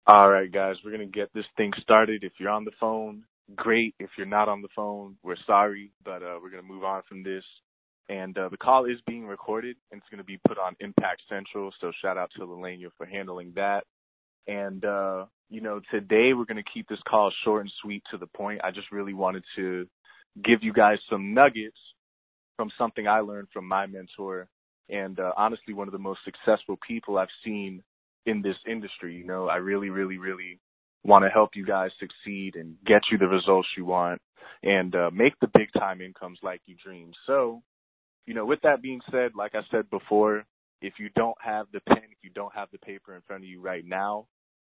All right, guys, we're going to get this thing started. If you're on the phone, great. If you're not on the phone, we're sorry, but we're going to move on from this. And the call is being recorded, and it's going to be put on Impact Central, so shout out to Lelania for handling that. And, today we're going to keep this call short and sweet to the point. I just really wanted to give you guys some nuggets from something I learned from my mentor and honestly one of the most successful people I've seen in this industry. I really, really, really want to help you guys succeed and get you the results you want and make the big time incomes like you dream. So, with that being said, like I said before, if you don't have the pen, if you don't have the paper in front of you right now,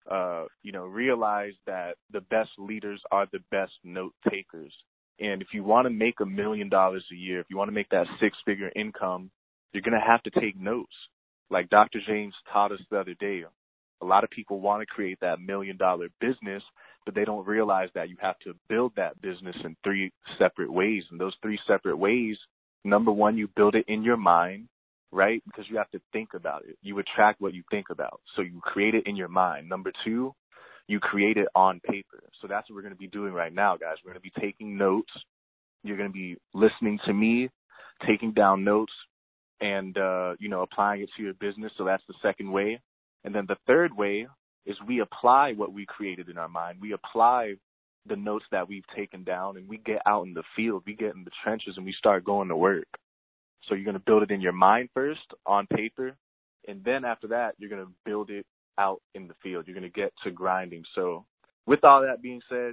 realize that the best leaders are the best note takers. And if you want to make $1 million a year, if you want to make that six-figure income, you're going to have to take notes. Like Dr. James taught us the other day, a lot of people want to create that $1 million business, but they don't realize that you have to build that business in three separate ways. And those three separate ways, number one, you build it in your mind, right? Because you have to think about it. You attract what you think about. So you create it in your mind. Number two, you create it on paper. So that's what we're going to be doing right now, guys. We're going to be taking notes. You're going to be listening to me, taking down notes, and, applying it to your business. So that's the second way. And then the third way is we apply what we created in our mind. We apply the notes that we've taken down, and we get out in the field. We get in the trenches, and we start going to work. So you're going to build it in your mind first on paper, and then after that, you're going to build it out in the field. You're going to get to grinding. So with all that being said,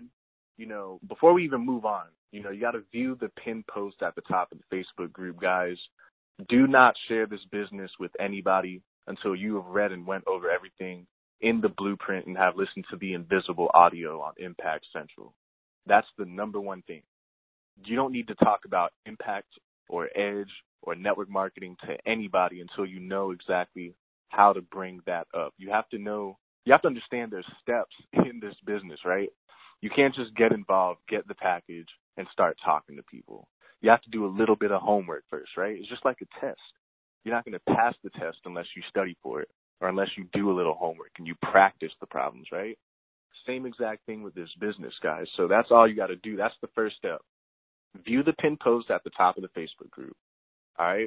before we even move on, you got to view the pinned post at the top of the Facebook group, guys. Do not share this business with anybody until you have read and went over everything in the blueprint and have listened to the invisible audio on Impact Central. That's the number one thing. You don't need to talk about impact or edge or network marketing to anybody until you know exactly how to bring that up. You have to understand there's steps in this business, right? You can't just get involved, get the package, and start talking to people. You have to do a little bit of homework first, right? It's just like a test. You're not going to pass the test unless you study for it or unless you do a little homework and you practice the problems, right? Same exact thing with this business, guys. So that's all you got to do. That's the first step. View the pinned post at the top of the Facebook group, all right?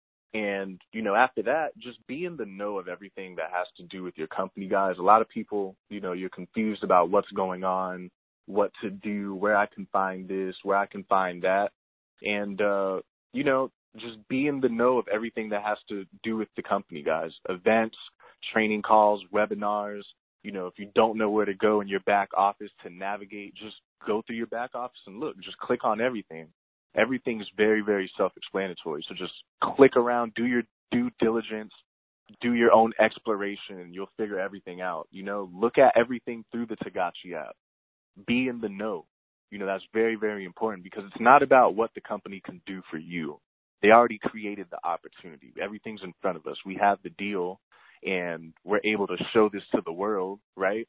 And, after that, just be in the know of everything that has to do with your company, guys. A lot of people, you're confused about what's going on, what to do, where I can find this, where I can find that. And, just be in the know of everything that has to do with the company, guys. Events, training calls, webinars. If you don't know where to go in your back office to navigate, just go through your back office and look. Just click on everything. Everything is very, very self-explanatory. So just click around, do your due diligence, do your own exploration, and you'll figure everything out. Look at everything through the Tagachi app. Be in the know. That's very, very important because it's not about what the company can do for you. They already created the opportunity. Everything's in front of us. We have the deal, and we're able to show this to the world, right?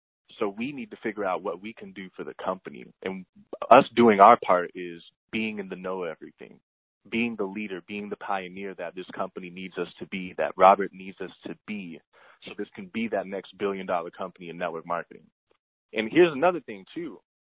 So we need to figure out what we can do for the company. And us doing our part is being in the know of everything, being the leader, being the pioneer that this company needs us to be, that Robert needs us to be, so this can be that next billion-dollar company in network marketing. And here's another thing, too.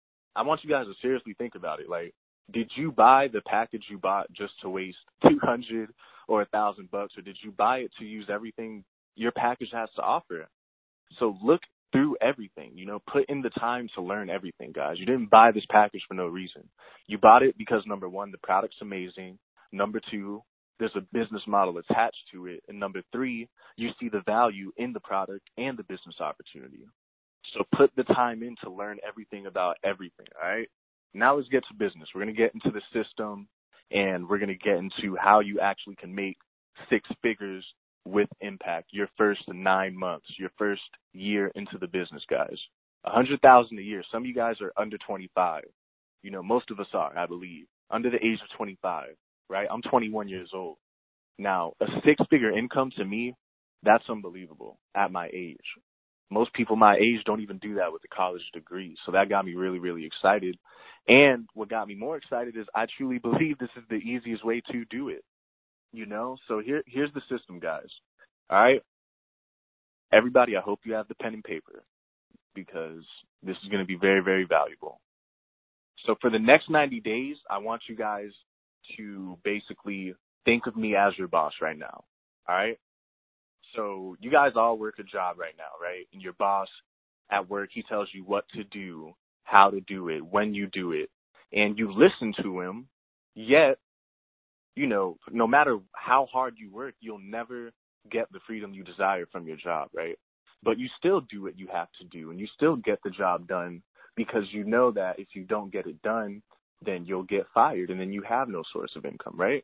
I want you guys to seriously think about it. Like, did you buy the package you bought just to waste $200 or $1,000, or did you buy it to use everything your package has to offer? So look through everything, put in the time to learn everything, guys. You didn't buy this package for no reason. You bought it because, number one, the product's amazing. Number two, there's a business model attached to it. And number three, you see the value in the product and the business opportunity. So put the time in to learn everything about everything, all right? Now let's get to business. We're going to get into the system, and we're going to get into how you actually can make six figures with impact your first 9 months, your first year into the business, guys. $100,000 a year. Some of you guys are under 25. Most of us are, I believe, under the age of 25, right? I'm 21 years old. Now, a six-figure income to me, that's unbelievable at my age. Most people my age don't even do that with a college degree. So that got me really, really excited. And what got me more excited is I truly believe this is the easiest way to do it. So here's the system, guys. All right. Everybody, I hope you have the pen and paper. because this is going to be very, very valuable. So for the next 90 days, I want you guys to basically think of me as your boss right now. All right? So you guys all work a job right now, right? And your boss at work, he tells you what to do, how to do it, when you do it, and you listen to him. Yet, no matter how hard you work, you'll never get the freedom you desire from your job, right? But you still do what you have to do, and you still get the job done because you know that if you don't get it done, then you'll get fired, and then you have no source of income, right?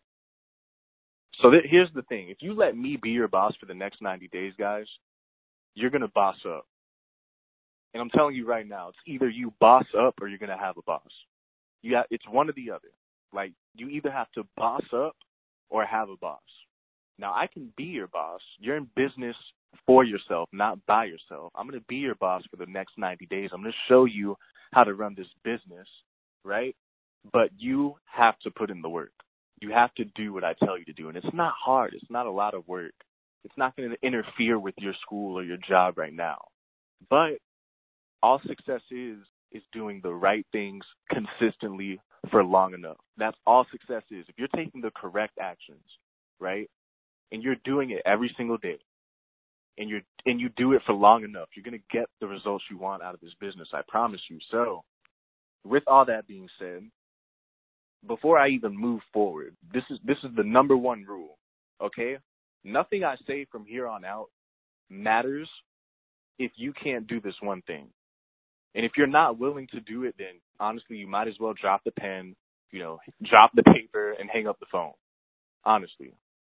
So here's the thing. If you let me be your boss for the next 90 days, guys, you're going to boss up. And I'm telling you right now, it's either you boss up or you're going to have a boss. It's one or the other. Like, you either have to boss up or have a boss. Now, I can be your boss. You're in business for yourself, not by yourself. I'm going to be your boss for the next 90 days. I'm going to show you how to run this business, right? But you have to put in the work. You have to do what I tell you to do. And it's not hard. It's not a lot of work. It's not going to interfere with your school or your job right now. But all success is doing the right things consistently for long enough. That's all success is. If you're taking the correct actions, right, and you're doing it every single day, and you do it for long enough, you're going to get the results you want out of this business. I promise you. So, with all that being said, before I even move forward, this is the number one rule. Okay, nothing I say from here on out matters if you can't do this one thing. And if you're not willing to do it, then honestly, you might as well drop the pen, drop the paper and hang up the phone. Honestly.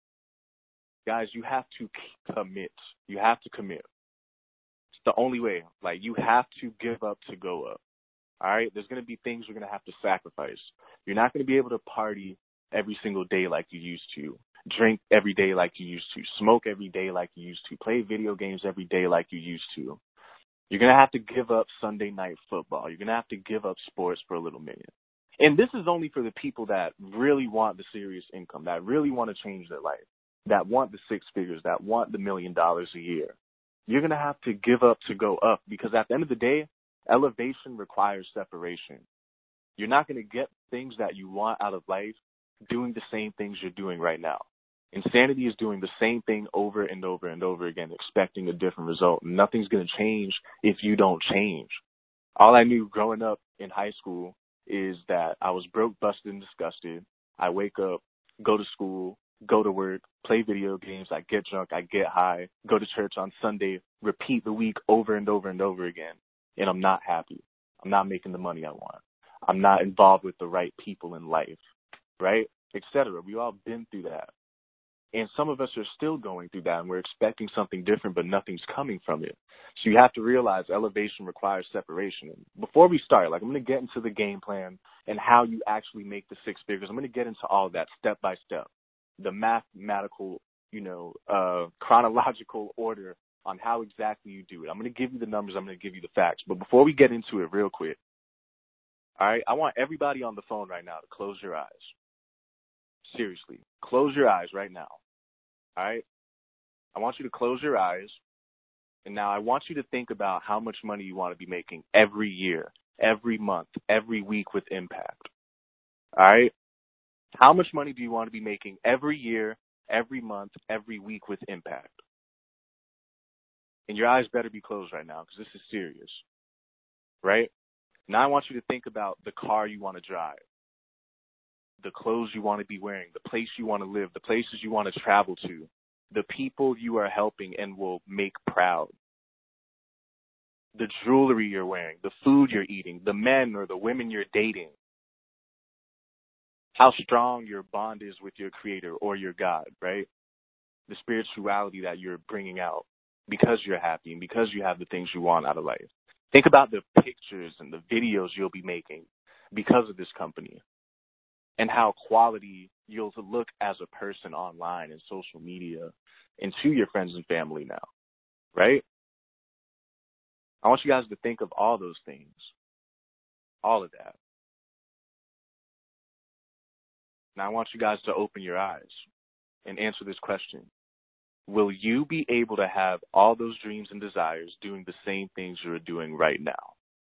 Guys, you have to commit. You have to commit. It's the only way. Like, you have to give up to go up. All right? There's going to be things you're going to have to sacrifice. You're not going to be able to party every single day like you used to, drink every day like you used to, smoke every day like you used to, play video games every day like you used to. You're going to have to give up Sunday night football. You're going to have to give up sports for a little minute. And this is only for the people that really want the serious income, that really want to change their life, that want the six figures, that want the $1 million a year. You're going to have to give up to go up, because at the end of the day, elevation requires separation. You're not going to get things that you want out of life doing the same things you're doing right now. Insanity is doing the same thing over and over and over again, expecting a different result. Nothing's going to change if you don't change. All I knew growing up in high school is that I was broke, busted, and disgusted. I wake up, go to school, go to work, play video games, I get drunk, I get high, go to church on Sunday, repeat the week over and over and over again. And I'm not happy. I'm not making the money I want. I'm not involved with the right people in life, right? Etc. We all been through that. And some of us are still going through that, and we're expecting something different, but nothing's coming from it. So you have to realize elevation requires separation. And before we start, I'm going to get into the game plan and how you actually make the six figures. I'm going to get into all of that step by step, the mathematical, chronological order on how exactly you do it. I'm going to give you the numbers. I'm going to give you the facts. But before we get into it real quick, all right, I want everybody on the phone right now to close your eyes. Seriously, close your eyes right now. All right? I want you to close your eyes. And now I want you to think about how much money you want to be making every year, every month, every week with impact. All right? How much money do you want to be making every year, every month, every week with impact? And your eyes better be closed right now, because this is serious. Right? Now I want you to think about the car you want to drive, the clothes you want to be wearing, the place you want to live, the places you want to travel to, the people you are helping and will make proud, the jewelry you're wearing, the food you're eating, the men or the women you're dating, how strong your bond is with your creator or your God, right? The spirituality that you're bringing out because you're happy and because you have the things you want out of life. Think about the pictures and the videos you'll be making because of this company, and how quality you'll look as a person online and social media and to your friends and family now, right? I want you guys to think of all those things, all of that. Now I want you guys to open your eyes and answer this question. will you be able to have all those dreams and desires doing the same things you're doing right now?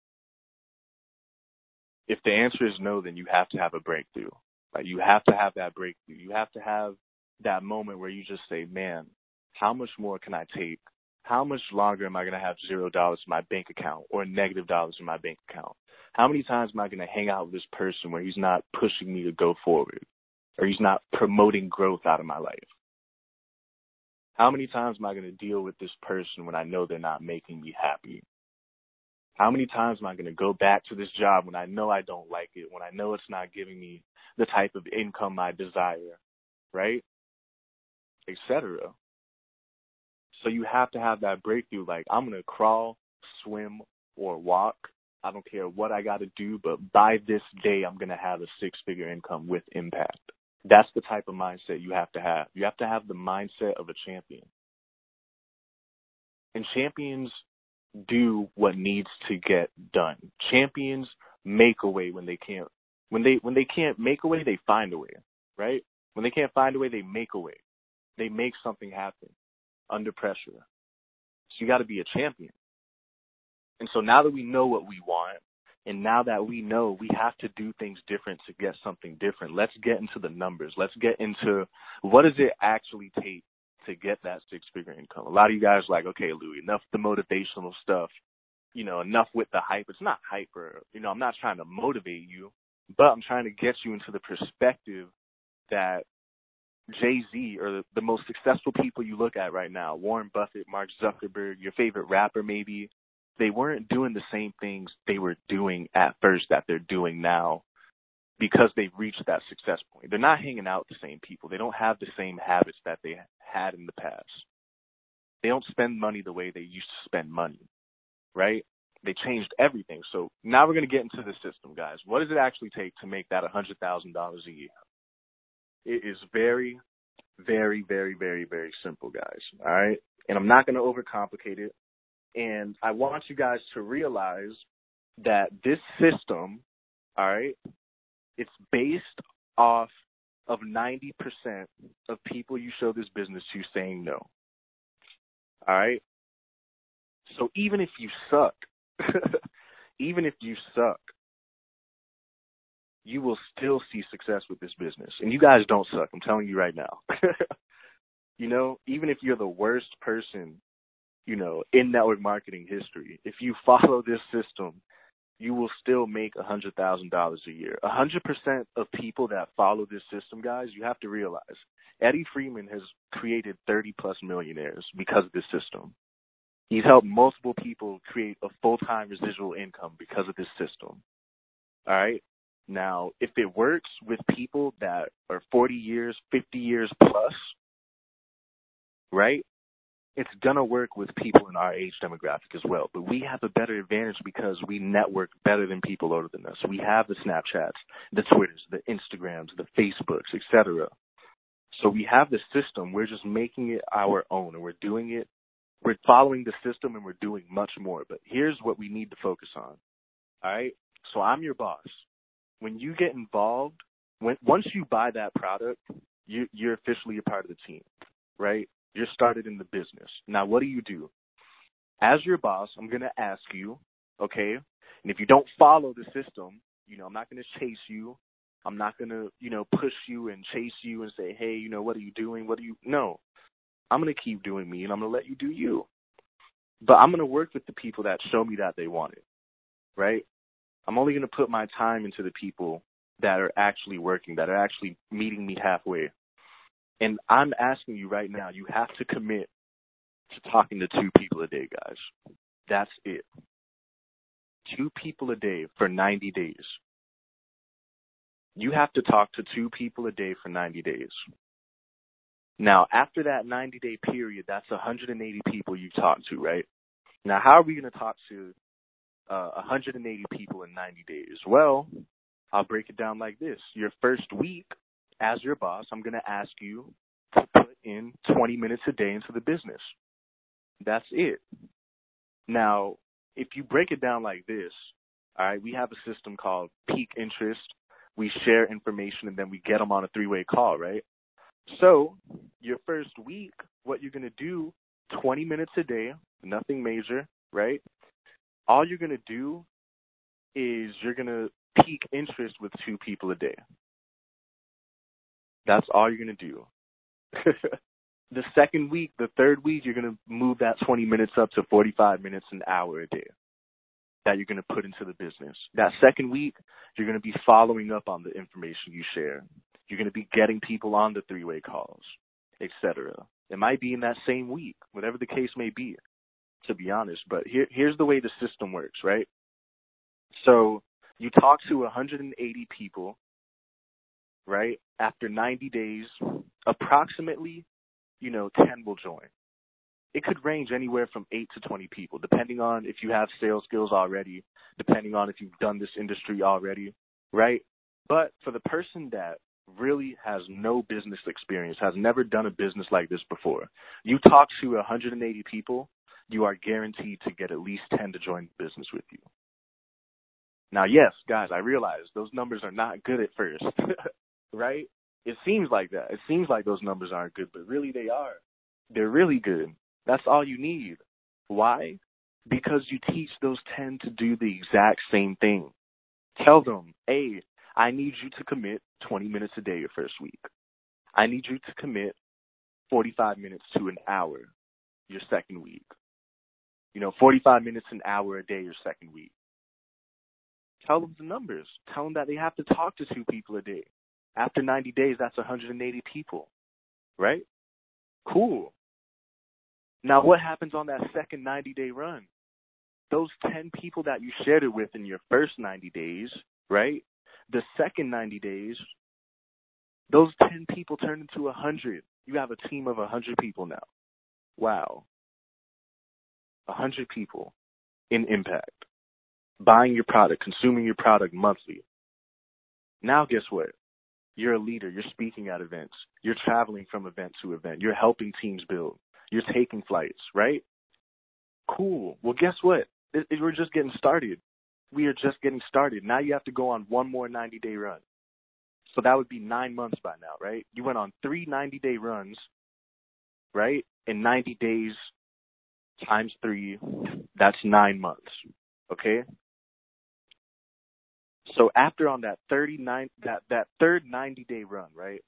If the answer is no, then you have to have a breakthrough. Like, you have to have that breakthrough. You have to have that moment where you just say, man, how much more can I take? How much longer am I going to have $0 in my bank account or negative dollars in my bank account? How many times am I going to hang out with this person where he's not pushing me to go forward, or he's not promoting growth out of my life? How many times am I going to deal with this person when I know they're not making me happy? How many times am I going to go back to this job when I know I don't like it, when I know it's not giving me the type of income I desire, right? Etc. So you have to have that breakthrough. Like, I'm going to crawl, swim, or walk. I don't care what I got to do, but by this day, I'm going to have a six-figure income with impact. That's the type of mindset you have to have. You have to have the mindset of a champion. And champions do what needs to get done. Champions make a way when they can't. When they can't make a way, they find a way, right? When they can't find a way, they make a way. They make something happen under pressure. So you got to be a champion. And so now that we know what we want, and now that we know we have to do things different to get something different, let's get into the numbers. Let's get into what does it actually take to get that six-figure income. A lot of you guys are like, okay, Louis, enough with the motivational stuff, enough with the hype. It's not hype, or, I'm not trying to motivate you, but I'm trying to get you into the perspective that Jay-Z, or the most successful people you look at right now, Warren Buffett, Mark Zuckerberg, your favorite rapper maybe, they weren't doing the same things they were doing at first that they're doing now because they've reached that success point. They're not hanging out with the same people. They don't have the same habits that they had in the past. They don't spend money the way they used to spend money, right? They changed everything. So now we're going to get into the system, guys. What does it actually take to make that $100,000 a year? It is very, very, very, very, very simple, guys, all right? And I'm not going to overcomplicate it. And I want you guys to realize that this system, all right, it's based off of 90% of people you show this business to saying no. All right? So even if you suck, you will still see success with this business. And you guys don't suck. I'm telling you right now. Even if you're the worst person, in network marketing history, if you follow this system, you will still make $100,000 a year. 100% of people that follow this system, guys, you have to realize, Eddie Freeman has created 30-plus millionaires because of this system. He's helped multiple people create a full-time residual income because of this system. All right? Now, if it works with people that are 40 years, 50 years plus, right, it's going to work with people in our age demographic as well. But we have a better advantage because we network better than people older than us. We have the Snapchats, the Twitters, the Instagrams, the Facebooks, etc. So we have the system. We're just making it our own, and we're doing it. We're following the system, and we're doing much more. But here's what we need to focus on. All right? So I'm your boss. When you get involved, once you buy that product, you're officially a part of the team, right? You're started in the business. Now, what do? As your boss, I'm going to ask you, okay, and if you don't follow the system, I'm not going to chase you. I'm not going to, push you and chase you and say, hey, what are you doing? No. I'm going to keep doing me, and I'm going to let you do you. But I'm going to work with the people that show me that they want it, right? I'm only going to put my time into the people that are actually working, that are actually meeting me halfway. And I'm asking you right now, you have to commit to talking to 2 people a day, guys. That's it. 2 people a day for 90 days. You have to talk to 2 people a day for 90 days. Now, after that 90-day period, that's 180 people you talk to, right? Now, how are we going to talk to 180 people in 90 days? Well, I'll break it down like this. Your first week, as your boss, I'm going to ask you to put in 20 minutes a day into the business. That's it. Now, if you break it down like this, all right, we have a system called peak interest. We share information, and then we get them on a 3-way call, right? So your first week, what you're going to do, 20 minutes a day, nothing major, right? All you're going to do is you're going to pique interest with 2 people a day. That's all you're going to do. The second week, the third week, you're going to move that 20 minutes up to 45 minutes, an hour a day that you're going to put into the business. That second week, you're going to be following up on the information you share. You're going to be getting people on the 3-way calls, etc. It might be in that same week, whatever the case may be, to be honest. But here's the way the system works, right? So you talk to 180 people, right? After 90 days, approximately, 10 will join. It could range anywhere from 8 to 20 people, depending on if you have sales skills already, depending on if you've done this industry already, right? But for the person that really has no business experience, has never done a business like this before, you talk to 180 people, you are guaranteed to get at least 10 to join the business with you. Now, yes, guys, I realize those numbers are not good at first, right? It seems like that. It seems like those numbers aren't good, but really they are. They're really good. That's all you need. Why? Because you teach those 10 to do the exact same thing. Tell them, hey, I need you to commit 20 minutes a day your first week. I need you to commit 45 minutes to an hour your second week. 45 minutes, an hour a day your second week. Tell them the numbers. Tell them that they have to talk to 2 people a day. After 90 days, that's 180 people, right? Cool. Now, what happens on that second 90-day run? Those 10 people that you shared it with in your first 90 days, right? The second 90 days, those 10 people turn into 100. You have a team of 100 people now. Wow. 100 people in impact, buying your product, consuming your product monthly. Now, guess what? You're a leader. You're speaking at events. You're traveling from event to event. You're helping teams build. You're taking flights, right? Cool. Well, guess what? We're just getting started. We are just getting started. Now you have to go on one more 90-day run. So that would be 9 months by now, right? You went on 3 90-day runs, right? In 90 days times 3, that's 9 months, okay? So after on that third 90-day run, right?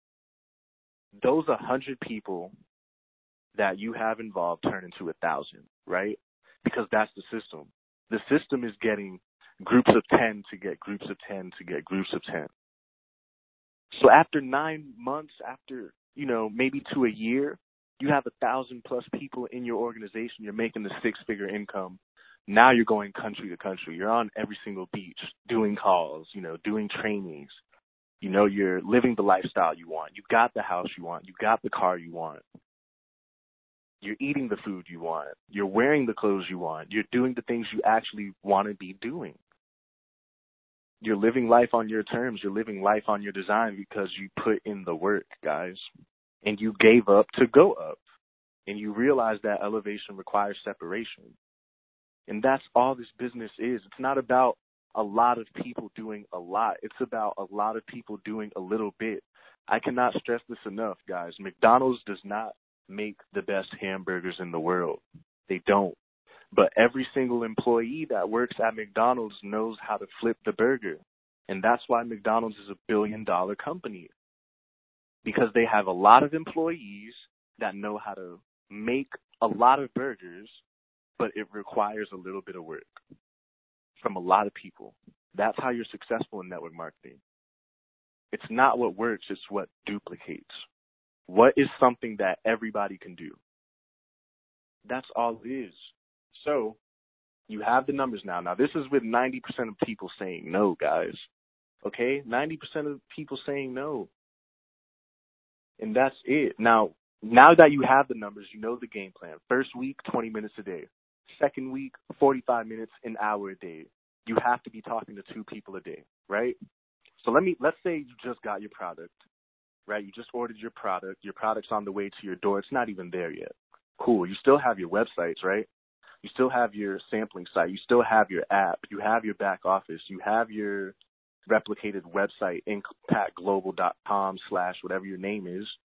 Those 100 people that you have involved turn into 1,000, right? Because that's the system. The system is getting groups of 10 to get groups of 10 to get groups of 10. So after 9 months, after, maybe to a year, you have 1,000+ people in your organization. You're making the 6-figure income. Now you're going country to country. You're on every single beach doing calls, doing trainings. You're living the lifestyle you want. You got the house you want. You got the car you want. You're eating the food you want. You're wearing the clothes you want. You're doing the things you actually want to be doing. You're living life on your terms. You're living life on your design because you put in the work, guys. And you gave up to go up. And you realize that elevation requires separation. And that's all this business is. It's not about a lot of people doing a lot. It's about a lot of people doing a little bit. I cannot stress this enough, guys. McDonald's does not make the best hamburgers in the world. They don't. But every single employee that works at McDonald's knows how to flip the burger. And that's why McDonald's is a billion-dollar company. Because they have a lot of employees that know how to make a lot of burgers, but it requires a little bit of work from a lot of people. That's how you're successful in network marketing. It's not what works, it's what duplicates. What is something that everybody can do? That's all it is. So, you have the numbers now. Now, this is with 90% of people saying no, guys. Okay? 90% of people saying no. And that's it. Now that you have the numbers, you know the game plan. First week, 20 minutes a day. Second week, 45 minutes, an hour a day. You have to be talking to 2 people a day, right? So let's say you just got your product, right? You just ordered your product. Your product's on the way to your door. It's not even there yet. Cool. You still have your websites, right? You still have your sampling site. You still have your app. You have your back office. You have your replicated website, impactglobal.com / whatever your name is.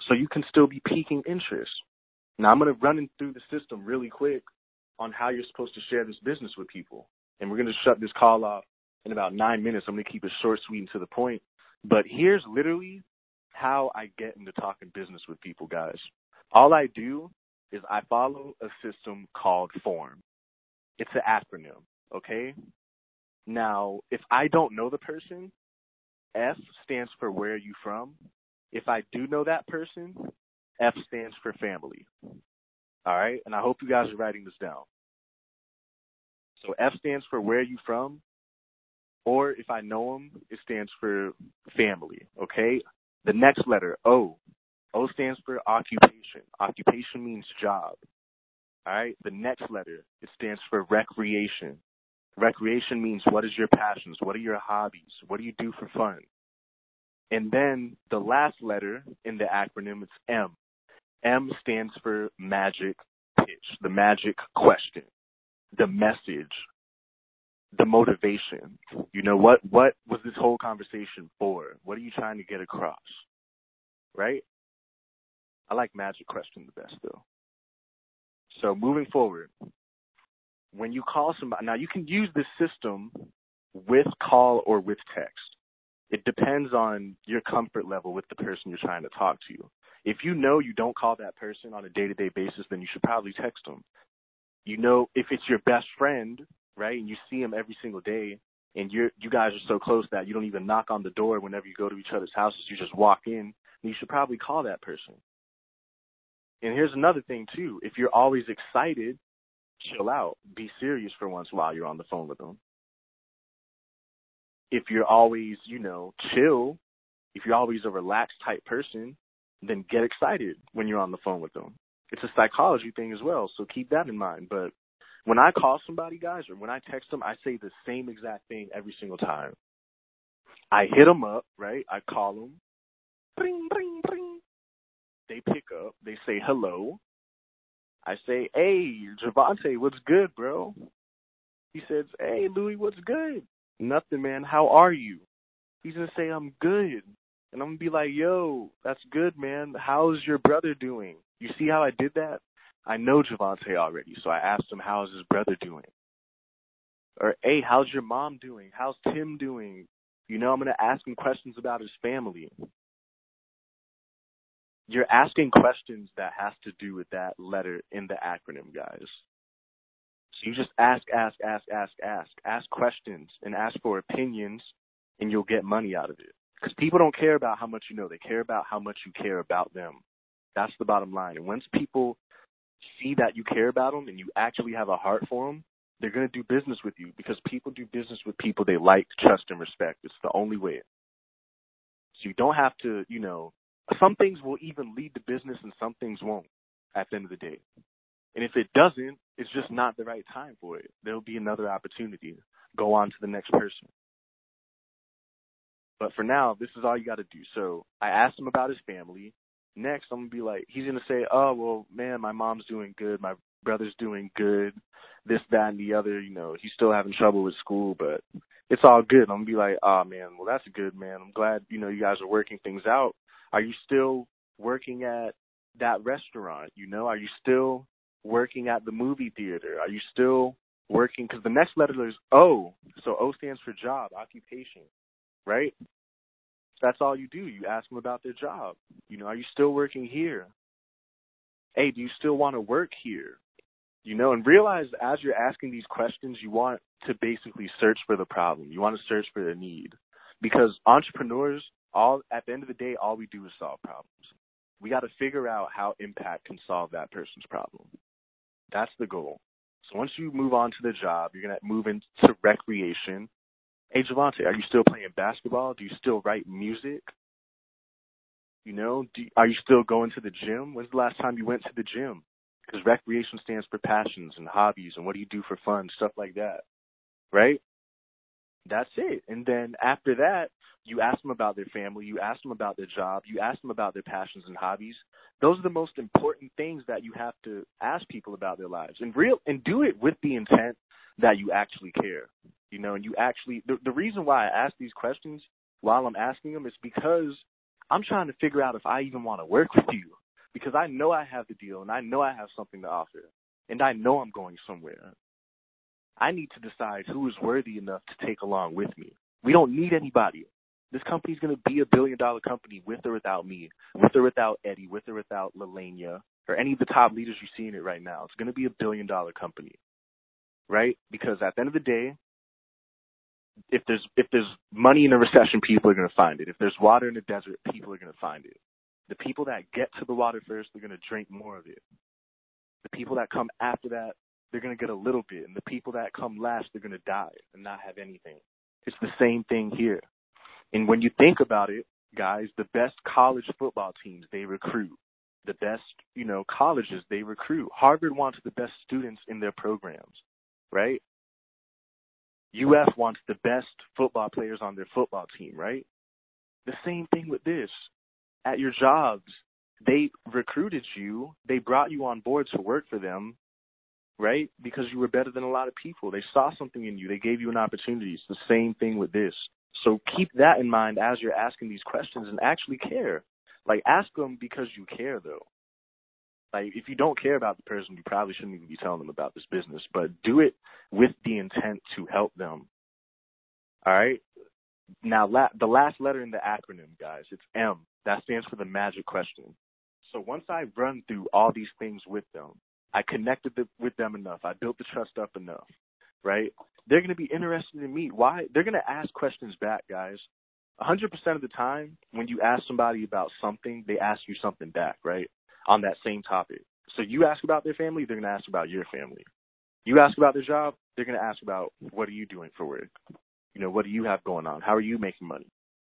So you can still be piquing interest. Now, I'm going to run through the system really quick on how you're supposed to share this business with people. And we're going to shut this call off in about 9 minutes. I'm going to keep it short, sweet, and to the point. But here's literally how I get into talking business with people, guys. All I do is I follow a system called FORM. It's an acronym, okay? Now, if I don't know the person, F stands for where are you from. If I do know that person, F stands for family. All right? And I hope you guys are writing this down. So F stands for where are you from, or if I know them, it stands for family, okay? The next letter, O. O stands for occupation. Occupation means job. All right? The next letter, it stands for recreation. Recreation means what is your passions? What are your hobbies? What do you do for fun? And then the last letter in the acronym, it's M. M stands for magic pitch, the magic question, the message, the motivation. You know, what was this whole conversation for? What are you trying to get across? Right? I like magic question the best, though. So moving forward, when you call somebody, now you can use this system with call or with text. It depends on your comfort level with the person you're trying to talk to. If you know you don't call that person on a day-to-day basis, then you should probably text them. You know, if it's your best friend, right, and you see him every single day, and you guys are so close that you don't even knock on the door whenever you go to each other's houses, you just walk in, and you should probably call that person. And here's another thing, too. If you're always excited, chill out. Be serious for once while you're on the phone with them. If you're always, chill, if you're always a relaxed type person, then get excited when you're on the phone with them. It's a psychology thing as well, so keep that in mind. But when I call somebody, guys, or when I text them, I say the same exact thing every single time. I hit them up, right? I call them. Bring, bring, bring. They pick up. They say hello. I say, hey, Javante, what's good, bro? He says, hey, Louis, what's good? Nothing, man. How are you? He's going to say, I'm good. And I'm going to be like, yo, that's good, man. How's your brother doing? You see how I did that? I know Javante already, so I asked him, how's his brother doing? Or, hey, how's your mom doing? How's Tim doing? I'm going to ask him questions about his family. You're asking questions that has to do with that letter in the acronym, guys. So you just ask questions and ask for opinions, and you'll get money out of it. Because people don't care about how much you know. They care about how much you care about them. That's the bottom line. And once people see that you care about them and you actually have a heart for them, they're going to do business with you, because people do business with people they like, trust, and respect. It's the only way. So you don't have to, some things will even lead to business and some things won't at the end of the day. And if it doesn't, it's just not the right time for it. There'll be another opportunity. Go on to the next person. But for now, this is all you got to do. So I asked him about his family. Next, I'm going to be like, he's going to say, oh, well, man, my mom's doing good. My brother's doing good. This, that, and the other. He's still having trouble with school, but it's all good. I'm going to be like, oh, man, well, that's good, man. I'm glad, you guys are working things out. Are you still working at that restaurant? Are you still working at the movie theater? Are you still working? Because the next letter is O. So O stands for job, occupation, right? That's all you do. You ask them about their job. Are you still working here? Hey, do you still want to work here? And realize as you're asking these questions, you want to basically search for the problem. You want to search for the need. Because entrepreneurs, at the end of the day, all we do is solve problems. We got to figure out how impact can solve that person's problem. That's the goal. So once you move on to the job, you're going to move into recreation. Hey, Javante, are you still playing basketball? Do you still write music? Are you still going to the gym? When's the last time you went to the gym? Because recreation stands for passions and hobbies and what do you do for fun, stuff like that, right? That's it. And then after that, you ask them about their family, you ask them about their job, you ask them about their passions and hobbies. Those are the most important things that you have to ask people about their lives. And do it with the intent that you actually care. And you actually, the reason why I ask these questions while I'm asking them is because I'm trying to figure out if I even want to work with you because I know I have the deal and I know I have something to offer and I know I'm going somewhere. I need to decide who is worthy enough to take along with me. We don't need anybody. This company's going to be a billion-dollar company with or without me, with or without Eddie, with or without LaLania, or any of the top leaders you see in it right now. It's going to be a billion-dollar company, right? Because at the end of the day, if there's money in a recession, people are going to find it. If there's water in the desert, people are going to find it. The people that get to the water first, they're going to drink more of it. The people that come after that, they're going to get a little bit. And the people that come last, they're going to die and not have anything. It's the same thing here. And when you think about it, guys, the best college football teams, they recruit. The best, colleges, they recruit. Harvard wants the best students in their programs, right? UF wants the best football players on their football team, right? The same thing with this. At your jobs, they recruited you. They brought you on board to work for them, right? Because you were better than a lot of people. They saw something in you. They gave you an opportunity. It's the same thing with this. So keep that in mind as you're asking these questions and actually care. Like, ask them because you care, though. Like, if you don't care about the person, you probably shouldn't even be telling them about this business. But do it with the intent to help them. All right? Now, the last letter in the acronym, guys, it's M. That stands for the magic question. So once I run through all these things with them, I connected with them enough. I built the trust up enough, right? They're going to be interested in me. Why? They're going to ask questions back, guys. 100% of the time, when you ask somebody about something, they ask you something back, right, on that same topic. So you ask about their family, they're going to ask about your family. You ask about their job, they're going to ask about what are you doing for work? What do you have going on? How are you making money?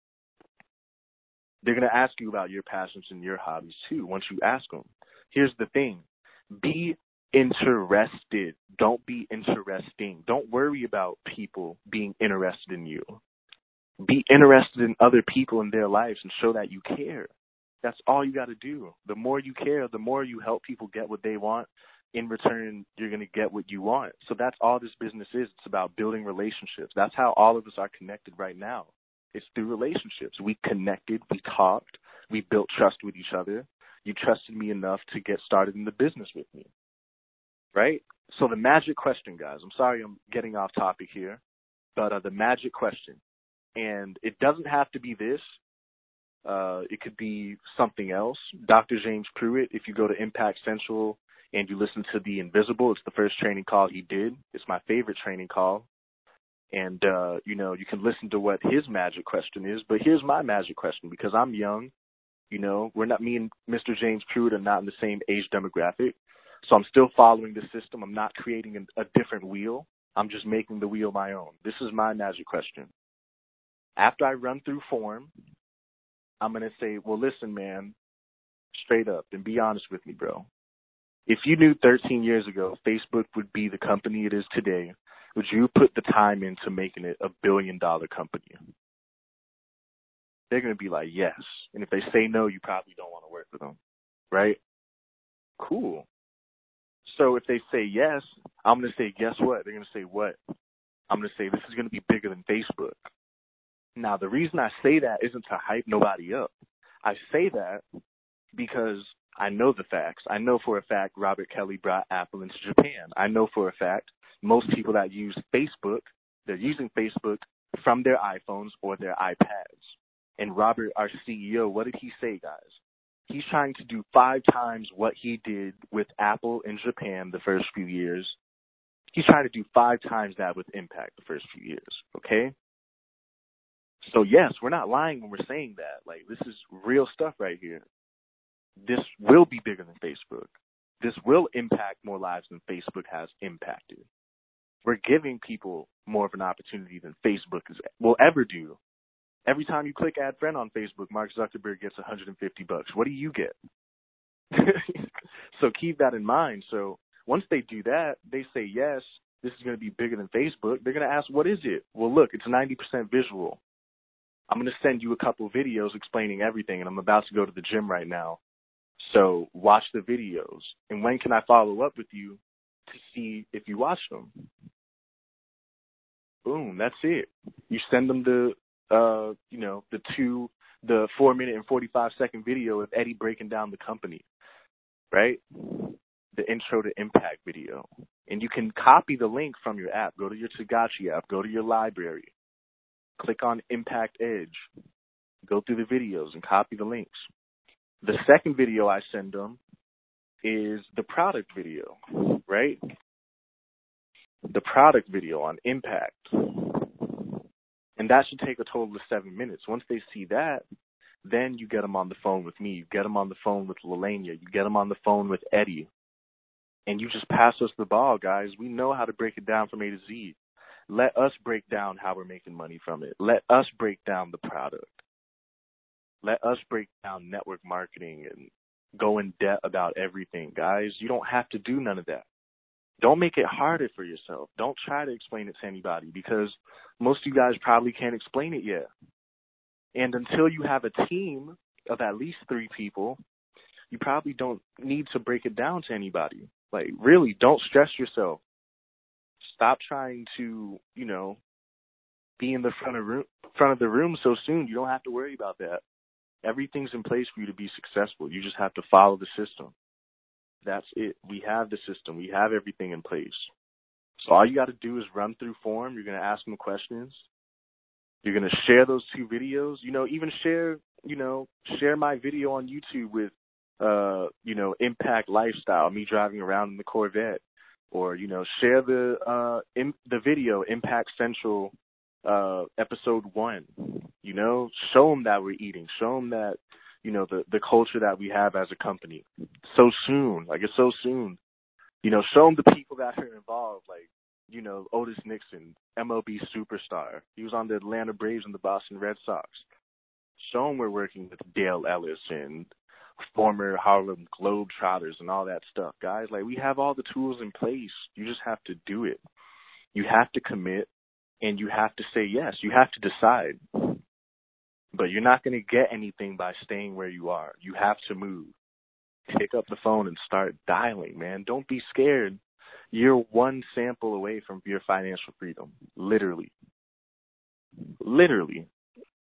They're going to ask you about your passions and your hobbies, too, once you ask them. Here's the thing. Be interested. Don't be interesting. Don't worry about people being interested in you. Be interested in other people in their lives and show that you care. That's all you got to do. The more you care, the more you help people get what they want. In return, you're going to get what you want. So that's all this business is. It's about building relationships. That's how all of us are connected right now. It's through relationships. We connected, we talked, we built trust with each other. You trusted me enough to get started in the business with me, right? So the magic question, guys, I'm sorry I'm getting off topic here, but the magic question, and it doesn't have to be this. It could be something else. Dr. James Pruitt, if you go to Impact Central and you listen to The Invisible, it's the first training call he did. It's my favorite training call. And, you can listen to what his magic question is, but here's my magic question because I'm young. Me and Mr. James Pruitt are not in the same age demographic. So I'm still following the system. I'm not creating a different wheel. I'm just making the wheel my own. This is my magic question. After I run through form, I'm going to say, well, listen, man, straight up and be honest with me, bro. If you knew 13 years ago Facebook would be the company it is today, would you put the time into making it a billion-dollar company? They're going to be like, yes. And if they say no, you probably don't want to work with them, right? Cool. So if they say yes, I'm going to say, guess what? They're going to say what? I'm going to say, this is going to be bigger than Facebook. Now, the reason I say that isn't to hype nobody up. I say that because I know the facts. I know for a fact Robert Kelly brought Apple into Japan. I know for a fact most people that use Facebook, they're using Facebook from their iPhones or their iPads. And Robert, our CEO, what did he say, guys? He's trying to do 5 times what he did with Apple in Japan the first few years. He's trying to do 5 times that with Impact the first few years, okay? So, yes, we're not lying when we're saying that. Like, this is real stuff right here. This will be bigger than Facebook. This will impact more lives than Facebook has impacted. We're giving people more of an opportunity than Facebook will ever do. Every time you click add friend on Facebook, Mark Zuckerberg gets $150. What do you get? So keep that in mind. So once they do that, they say, yes, this is going to be bigger than Facebook. They're going to ask, what is it? Well, look, it's 90% visual. I'm going to send you a couple of videos explaining everything, and I'm about to go to the gym right now. So watch the videos. And when can I follow up with you to see if you watched them? Boom, that's it. You send them the 2 the 4-minute and 45-second video of Eddie breaking down the company, right? The intro to Impact video. And you can copy the link from your app. Go to your Togashi app. Go to your library. Click on Impact Edge. Go through the videos and copy the links. The second video I send them is the product video, right? The product video on Impact. And that should take a total of 7 minutes. Once they see that, then you get them on the phone with me. You get them on the phone with Lelania. You get them on the phone with Eddie. And you just pass us the ball, guys. We know how to break it down from A to Z. Let us break down how we're making money from it. Let us break down the product. Let us break down network marketing and go in depth about everything, guys. You don't have to do none of that. Don't make it harder for yourself. Don't try to explain it to anybody because most of you guys probably can't explain it yet. And until you have a team of at least 3 people, you probably don't need to break it down to anybody. Like, really, don't stress yourself. Stop trying to, be in the front of the room so soon. You don't have to worry about that. Everything's in place for you to be successful. You just have to follow the system. That's it. We have the system. We have everything in place. So all you got to do is run through form. You're going to ask them questions. You're going to share those 2 videos. Even share my video on YouTube with, Impact Lifestyle, me driving around in the Corvette. Or, share the video, Impact Central, episode 1. Show them that we're eating. Show them that, the culture that we have as a company. So soon. Like, it's so soon. Show them the people that are involved, like, Otis Nixon, MLB superstar. He was on the Atlanta Braves and the Boston Red Sox. Show them we're working with Dale Ellis and former Harlem Globetrotters and all that stuff, guys. Like, we have all the tools in place. You just have to do it. You have to commit, and you have to say yes. You have to decide. But you're not going to get anything by staying where you are. You have to move. Pick up the phone and start dialing, man. Don't be scared. You're one sample away from your financial freedom. Literally. Literally.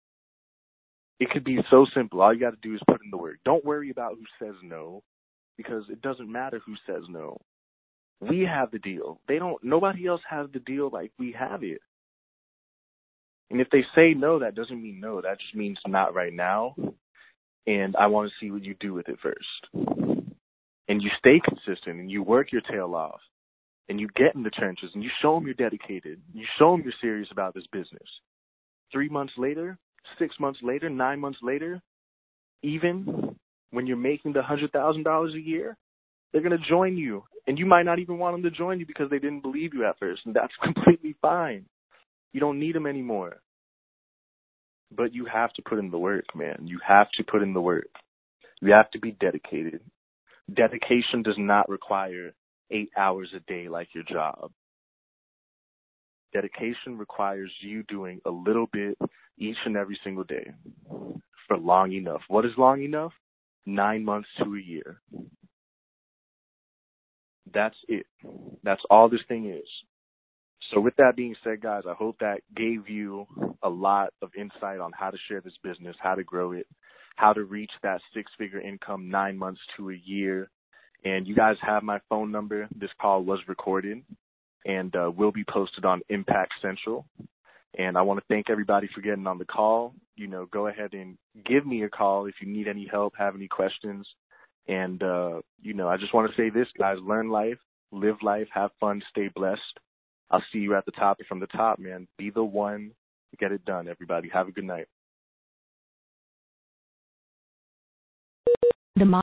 It could be so simple. All you got to do is put in the work. Don't worry about who says no, because it doesn't matter who says no. We have the deal. Nobody else has the deal like we have it. And if they say no, that doesn't mean no. That just means not right now. And I want to see what you do with it first. And you stay consistent and you work your tail off and you get in the trenches and you show them you're dedicated. You show them you're serious about this business. 3 months later, 6 months later, 9 months later, even when you're making the $100,000 a year, they're going to join you. And you might not even want them to join you because they didn't believe you at first. And that's completely fine. You don't need them anymore. But you have to put in the work, man. You have to put in the work. You have to be dedicated. Dedication does not require 8 hours a day like your job. Dedication requires you doing a little bit each and every single day for long enough. What is long enough? 9 months to a year. That's it. That's all this thing is. So with that being said, guys, I hope that gave you a lot of insight on how to share this business, how to grow it, how to reach that 6-figure income 9 months to a year. And you guys have my phone number. This call was recorded and will be posted on Impact Central. And I want to thank everybody for getting on the call. Go ahead and give me a call if you need any help, have any questions. And, I just want to say this, guys, learn life, live life, have fun, stay blessed. I'll see you at the top. From the top, man, be the one. Get it done, everybody. Have a good night.